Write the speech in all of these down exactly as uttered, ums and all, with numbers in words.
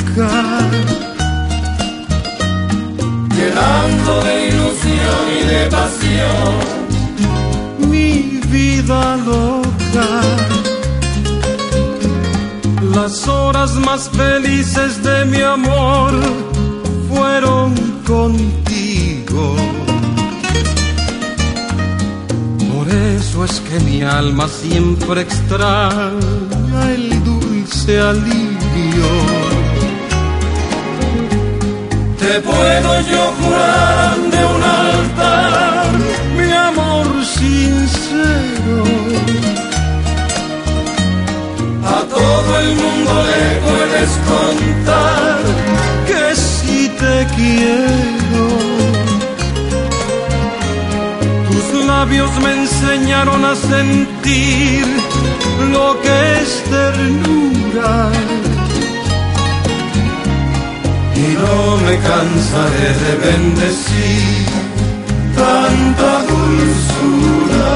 loca, llenando de ilusión y de pasión mi vida loca. Las horas más felices de mi amor fueron contigo. Por eso es que mi alma siempre extraña el dulce alivio. Te puedo yo jurar de un altar mi amor sincero. A todo el mundo le puedes contar que si te quiero. Tus labios me enseñaron a sentir lo que es ternura, y no me cansaré de bendecir tanta dulzura.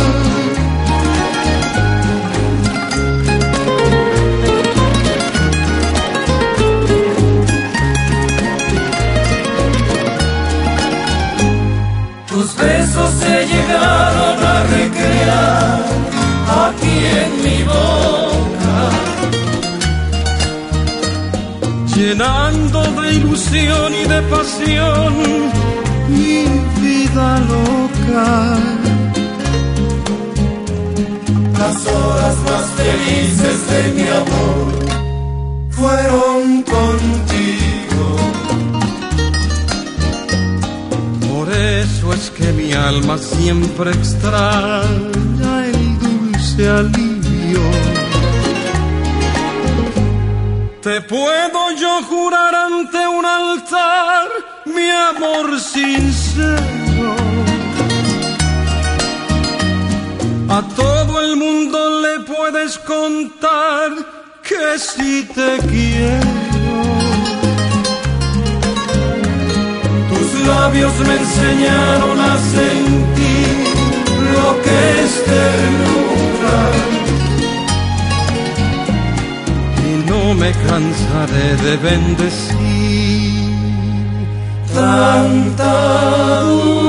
Tus besos se llegaron a recrear aquí en mi boca, llenando de ilusión y de pasión mi vida loca. las horas más felices de mi amor fueron contigo. Por eso es que mi alma siempre extraña el dulce alivio. Te puedo yo jurar ante un altar mi amor sincero. A todo el mundo le puedes contar que si te quiero. Tus labios me enseñaron a sentir lo que es ternura, y no me cansaré de bendecir tanta dulzura.